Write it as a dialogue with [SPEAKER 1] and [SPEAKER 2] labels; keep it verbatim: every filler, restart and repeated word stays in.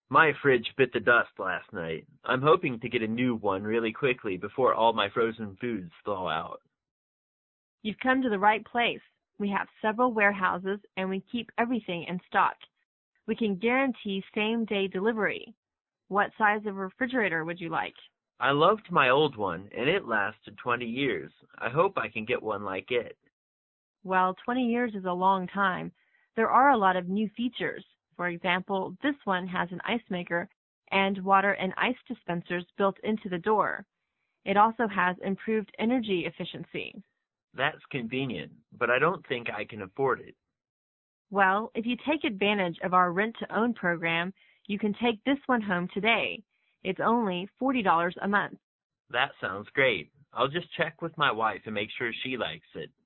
[SPEAKER 1] My fridge bit the dust last night. I'm hoping to get a new one really quickly before all my frozen foods thaw out.
[SPEAKER 2] You've come to the right place. We have several warehouses and we keep everything in stock. We can guarantee same-day delivery. What size of refrigerator would you like?
[SPEAKER 1] I loved my old one, and it lasted twenty years. I hope I can get one like it.
[SPEAKER 2] Well, twenty years is a long time. There are a lot of new features. For example, this one has an ice maker and water and ice dispensers built into the door. It also has improved energy efficiency.
[SPEAKER 1] That's convenient, but I don't think I can afford it.
[SPEAKER 2] Well, if you take advantage of our rent-to-own program, you can take this one home today. It's only forty dollars a month.
[SPEAKER 1] That sounds great. I'll just check with my wife and make sure she likes it.